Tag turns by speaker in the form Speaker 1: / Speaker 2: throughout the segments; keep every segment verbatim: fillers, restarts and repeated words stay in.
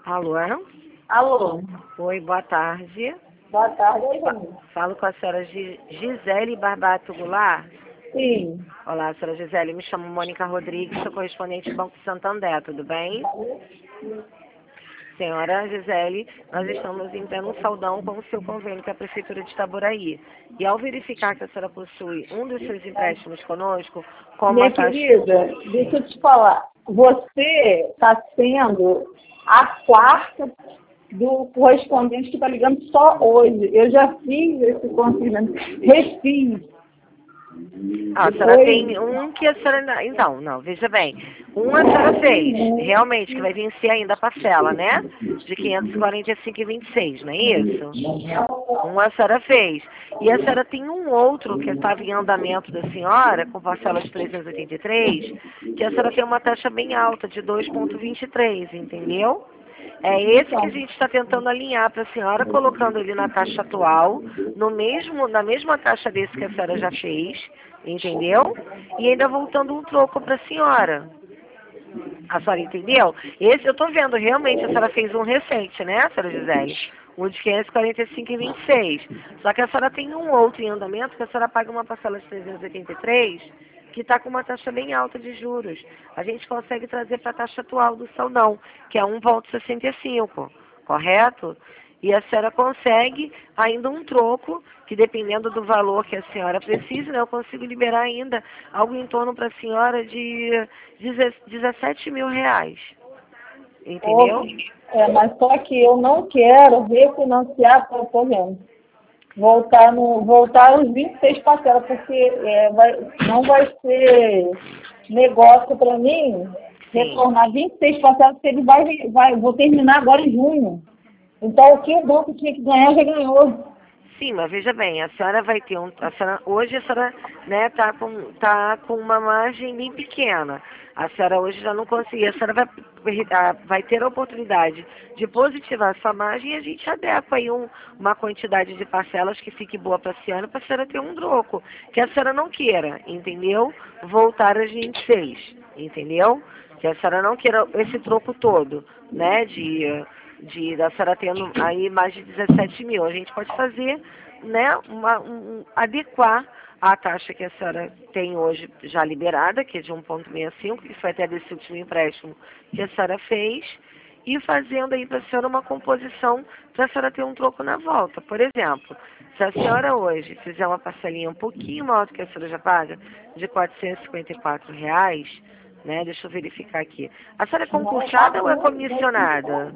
Speaker 1: Alô?
Speaker 2: Alô,
Speaker 1: Oi, boa tarde.
Speaker 2: boa tarde, oi, Janine.
Speaker 1: Falo com a senhora Gi- Gisele Barbato Goulart.
Speaker 2: Sim.
Speaker 1: Olá, senhora Gisele. Me chamo Mônica Rodrigues, sou correspondente do Banco Santander, tudo bem? Senhora Gisele, nós estamos em pleno saldão com o seu convênio com a Prefeitura de Itaboraí. E ao verificar que a senhora possui um dos seus empréstimos conosco, com uma
Speaker 2: Minha
Speaker 1: taxa...
Speaker 2: querida, deixa eu te falar. Você está sendo a quarta do correspondente que está ligando só hoje. Eu já fiz esse conhecimento, refiz.
Speaker 1: Ah, a senhora tem um que a senhora... ainda- Então, não, veja bem. Um a senhora fez, realmente, que vai vencer ainda a parcela, né? De quinhentos e quarenta e cinco reais e vinte e seis centavos, não é isso? Um a senhora fez. E a senhora tem um outro que estava em andamento da senhora, com parcela de trezentos e oitenta e três, que a senhora tem uma taxa bem alta, de dois vírgula vinte e três, entendeu? É esse que a gente está tentando alinhar para a senhora, colocando ele na taxa atual, no mesmo, na mesma taxa desse que a senhora já fez, entendeu? E ainda voltando um troco para a senhora. A senhora entendeu? Esse eu estou vendo, realmente, a senhora fez um recente, né, senhora Gisele? O de quinhentos e quarenta e cinco reais e vinte e seis centavos. Só que a senhora tem um outro em andamento, que a senhora paga uma parcela de trezentos e oitenta e três, que está com uma taxa bem alta de juros. A gente consegue trazer para a taxa atual do saldão, que é um vírgula sessenta e cinco, correto? E a senhora consegue ainda um troco, que dependendo do valor que a senhora precisa, né, eu consigo liberar ainda algo em torno para a senhora de dezessete mil reais. Entendeu?
Speaker 2: É, mas só que eu não quero refinanciar, por exemplo, voltar, no, voltar aos vinte e seis parcelas, porque é, vai, não vai ser negócio para mim
Speaker 1: Sim.
Speaker 2: retornar vinte e seis parcelas, porque ele vai, vai, vou terminar agora em junho. Então, o que o banco tinha que ganhar, já ganhou.
Speaker 1: Sim, mas veja bem, a senhora vai ter um. A senhora, hoje a senhora né, tá, com, tá com uma margem bem pequena. A senhora hoje já não conseguia. A senhora vai, a- vai ter a oportunidade de positivar essa margem e a gente adequa aí um, uma quantidade de parcelas que fique boa para a senhora, para a senhora ter um troco. Que a senhora não queira, entendeu? Voltar às vinte e seis, entendeu? Que a senhora não queira esse troco todo, né? De de da senhora tendo aí mais de dezessete mil. A gente pode fazer, né, uma, um, um- adequar a taxa que a senhora tem hoje já liberada, que é de um vírgula sessenta e cinco, que foi até desse último empréstimo que a senhora fez, e fazendo aí para a senhora uma composição para a senhora ter um troco na volta. Por exemplo, se a senhora hoje fizer uma parcelinha um pouquinho maior do que a senhora já paga, de quatrocentos e cinquenta e quatro reais, né, deixa eu verificar aqui. A senhora é concursada ou é comissionada?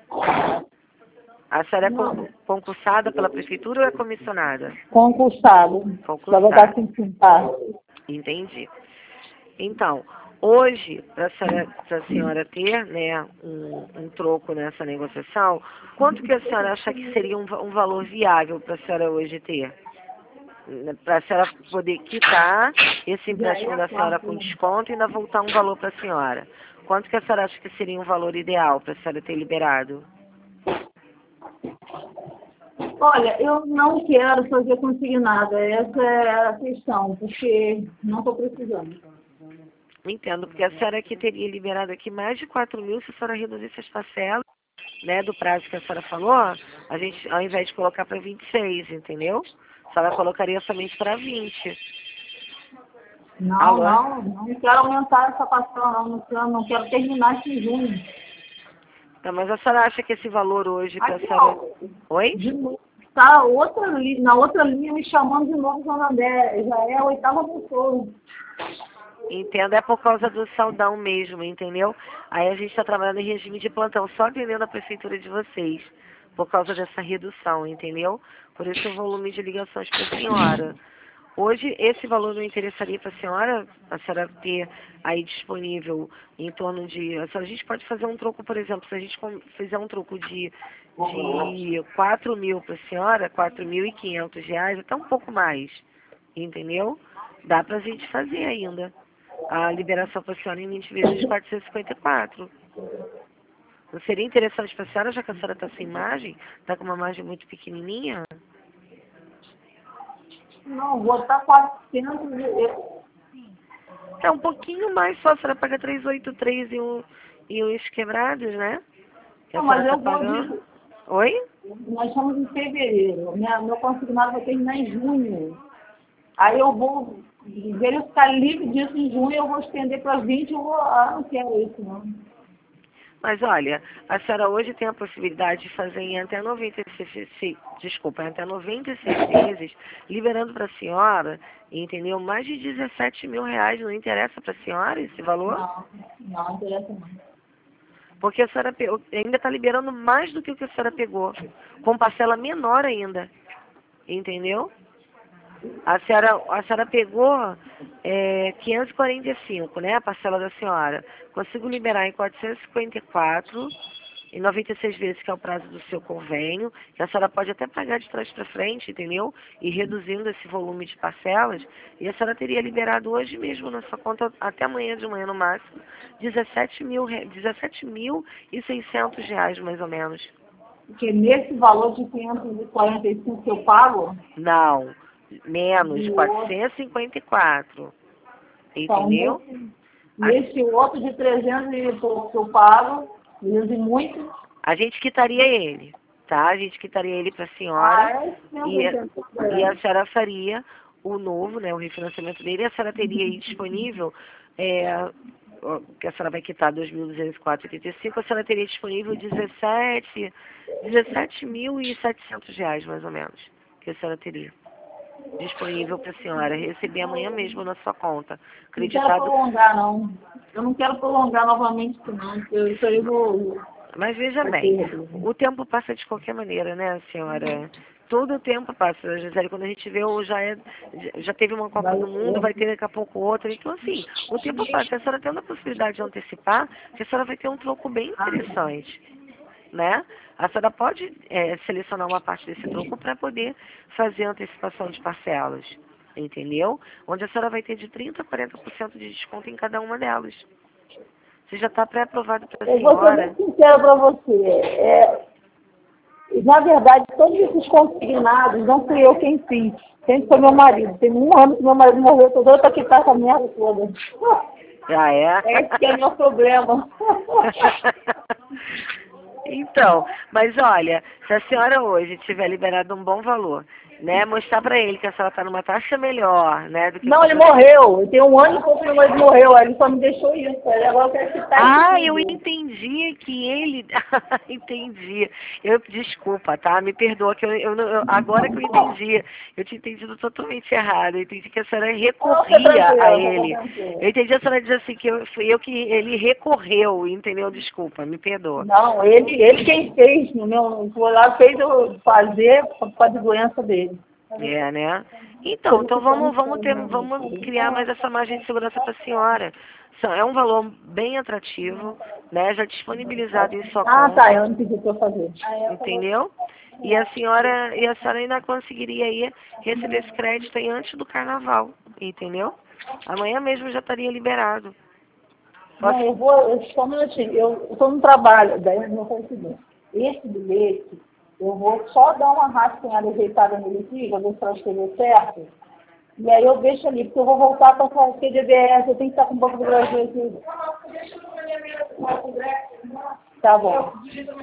Speaker 1: A senhora é
Speaker 2: Não,
Speaker 1: con- concursada pela prefeitura ou é comissionada?
Speaker 2: concursado. Para botar
Speaker 1: Concursada.
Speaker 2: assim, tá.
Speaker 1: Entendi. Então, hoje, para a senhora, pra senhora ter né, um, um troco nessa negociação, quanto que a senhora acha que seria um, va- um valor viável para a senhora hoje ter? Para a senhora poder quitar esse
Speaker 2: Já é
Speaker 1: empréstimo
Speaker 2: a
Speaker 1: da senhora
Speaker 2: quarta,
Speaker 1: com
Speaker 2: né?
Speaker 1: desconto e ainda voltar um valor para a senhora. Quanto que a senhora acha que seria um valor ideal para a senhora ter liberado?
Speaker 2: Olha, eu não quero fazer consignado, essa é a questão, porque não estou precisando.
Speaker 1: Entendo, porque a senhora aqui teria liberado aqui mais de quatro mil se a senhora reduzisse as parcelas, né, do prazo que a senhora falou, a gente, ao invés de colocar para vinte e seis, entendeu? A senhora colocaria somente para vinte.
Speaker 2: Não,
Speaker 1: Alô?
Speaker 2: não, não quero aumentar essa parcela, não, não quero, não quero terminar esse em junho.
Speaker 1: Tá, mas a senhora acha que esse valor hoje para a
Speaker 2: Aqui,
Speaker 1: senhora...
Speaker 2: ó,
Speaker 1: Oi?
Speaker 2: de novo, tá outra, li- na outra linha me chamando de novo Santander, já é a oitava pessoa.
Speaker 1: Entendo, é por causa do saldão mesmo, entendeu? Aí a gente está trabalhando em regime de plantão, só atendendo a prefeitura de vocês, por causa dessa redução, entendeu? Por isso o volume de ligações para a senhora. Hoje, esse valor não interessaria para a senhora, a senhora ter aí disponível em torno de... A senhora- a gente pode fazer um troco, por exemplo, se a gente com- fizer um troco de, de quatro mil para a senhora, quatro mil e quinhentos reais, até um pouco mais, entendeu? Dá para a gente fazer ainda a liberação para a senhora em vinte vezes de quatrocentos e cinquenta e quatro. Não seria interessante para a senhora, já que a senhora está sem margem, está com uma margem muito pequenininha?
Speaker 2: Não, vou estar quatrocentos, eu-
Speaker 1: É um pouquinho mais só, a senhora paga trezentos e oitenta e três e, um, e uns quebrados, né? que a
Speaker 2: Não,
Speaker 1: senhora
Speaker 2: mas
Speaker 1: está
Speaker 2: eu vou
Speaker 1: pagando.
Speaker 2: dizer,
Speaker 1: Oi?
Speaker 2: nós estamos em fevereiro, minha, meu consignado vai terminar em junho. Aí eu vou verificar livre disso em junho, eu vou estender para vinte, eu vou, ah, não quero isso não.
Speaker 1: Mas olha, a senhora hoje tem a possibilidade de fazer em até noventa e seis, se- desculpa, em até noventa e seis meses, liberando para a senhora, entendeu? Mais de dezessete mil reais, não interessa para a senhora esse valor?
Speaker 2: Não, não, não interessa não.
Speaker 1: Porque a senhora pe- ainda está liberando mais do que o que a senhora pegou, com parcela menor ainda, entendeu? A senhora, a senhora pegou é, quinhentos e quarenta e cinco, né, a parcela da senhora. Consigo liberar em quatrocentos e cinquenta e quatro, em noventa e seis vezes, que é o prazo do seu convênio, que a senhora pode até pagar de trás para frente, entendeu? E reduzindo esse volume de parcelas, e a senhora teria liberado hoje mesmo na sua conta, até amanhã de manhã no máximo, dezessete mil, re- dezessete mil e seiscentos reais, mais ou menos.
Speaker 2: Porque nesse valor de quinhentos e quarenta e cinco que eu pago,
Speaker 1: Não, menos,
Speaker 2: e o outro,
Speaker 1: quatrocentos e cinquenta e quatro,
Speaker 2: então,
Speaker 1: entendeu?
Speaker 2: nesse,
Speaker 1: A,
Speaker 2: nesse outro de trezentos e pouco que eu pago, e muito,
Speaker 1: a gente quitaria ele, tá? A gente quitaria ele para a
Speaker 2: ah,
Speaker 1: senhora
Speaker 2: é isso mesmo,
Speaker 1: e,
Speaker 2: não tem
Speaker 1: e a
Speaker 2: problema.
Speaker 1: senhora faria o novo, né, o refinanciamento dele, e a senhora teria aí disponível, é, ó, que a senhora vai quitar dois mil duzentos e quatro vírgula oitenta e cinco, a senhora teria disponível dezessete, dezessete mil e setecentos reais, mais ou menos, que a senhora teria disponível para a senhora receber amanhã mesmo na sua conta,
Speaker 2: Não quero
Speaker 1: acreditado.
Speaker 2: prolongar, não. Eu não quero prolongar novamente isso, não, porque eu- isso aí eu vou...
Speaker 1: Mas veja
Speaker 2: vai
Speaker 1: bem,
Speaker 2: ter.
Speaker 1: o tempo passa de qualquer maneira, né, senhora? Todo o tempo passa, Gisele. Quando a gente vê, o já, é, já teve uma Copa
Speaker 2: Vai
Speaker 1: do Mundo, vai
Speaker 2: ter.
Speaker 1: ter daqui a pouco outra. Então, assim, o tempo passa. A senhora tendo a possibilidade de antecipar, a senhora vai ter um troco bem interessante, né? A senhora pode é, selecionar uma parte desse troco para poder fazer a antecipação de parcelas, entendeu? Onde a senhora vai ter de trinta a quarenta por cento de desconto em cada uma delas. Você já está pré-aprovado para a
Speaker 2: Eu vou ser
Speaker 1: senhora.
Speaker 2: bem sincera para você. É, na verdade, todos esses consignados não fui eu quem fiz. Sempre foi meu marido. Tem um ano que meu marido morreu, tô doida para quitar essa merda toda.
Speaker 1: Já é?
Speaker 2: Esse que é meu problema.
Speaker 1: Então, mas olha, se a senhora hoje tiver liberado um bom valor, né, mostrar para ele que a senhora está numa taxa melhor, né, do que
Speaker 2: Não, ele
Speaker 1: quando...
Speaker 2: morreu. Tem um ano e pouco que meu marido morreu. Aí ele só me deixou isso. Aí agora eu quero quitar isso
Speaker 1: Ah, eu
Speaker 2: tudo.
Speaker 1: entendi que ele... entendi. Eu, desculpa, tá? Me perdoa, que eu, eu, não- eu- agora que eu entendi. Eu tinha entendido totalmente errado. Eu entendi que a senhora
Speaker 2: Não, fica
Speaker 1: recorria a
Speaker 2: tranquila, fica
Speaker 1: ele. Eu
Speaker 2: tranquila.
Speaker 1: entendi a senhora dizer assim, que eu, fui eu que ele recorreu, entendeu? Desculpa, me perdoa.
Speaker 2: Não, ele, ele quem fez, no meu, foi lá, fez eu fazer por causa da doença dele.
Speaker 1: É, né? Então, então vamos, vamos ter, vamos criar mais essa margem de segurança para a senhora. São- É um valor bem atrativo, né? Já disponibilizado em sua
Speaker 2: Ah, tá, eu
Speaker 1: conta,
Speaker 2: não pedi para eu fazer.
Speaker 1: entendeu? E a senhora, e a senhora ainda conseguiria aí receber esse crédito aí antes do carnaval, entendeu? Amanhã mesmo já estaria liberado.
Speaker 2: Não,
Speaker 1: Posso...
Speaker 2: eu vou, eu, só um minutinho, eu estou no trabalho, daí eu não faço o seguinte, esse bilhete, eu vou só dar uma rascunhada ajeitada nele aqui, para ver se ela escreveu certo, e aí eu deixo ali, porque eu vou voltar para o C D B S, eu tenho que estar com o Banco do Brasil aqui. Tá bom.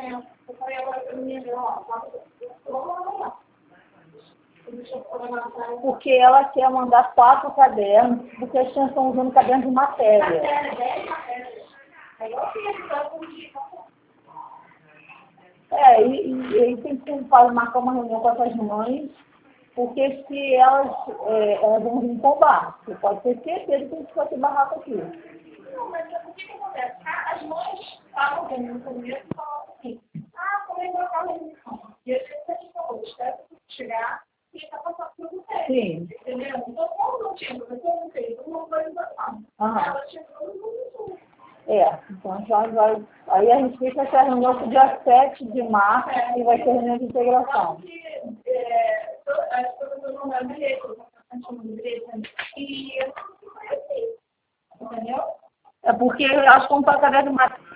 Speaker 2: Porque ela quer mandar quatro cadernos, porque as crianças estão usando cadernos de matéria. É, e, e, e tem que fazer, marcar uma reunião com essas mães, porque se elas, é, elas vão vir tombar, você pode ter certeza que a gente vai ter barraco aqui. Não, mas o que acontece? As mães estavam vendo no começo e falavam assim, ah, como é que vai ficar a reunião? E a gente a gente falou, espera chegar e está passando por você. Sim. Entendeu? Então, como não tinha professor, não fez uma organização. Ela chegou no mundo. É, então já vai. Aí a gente fica essa reunião pro dia sete de março, e vai ser reunião de integração. As pessoas não dão direito, e eu não sei, entendeu? É porque eu acho que um pacote de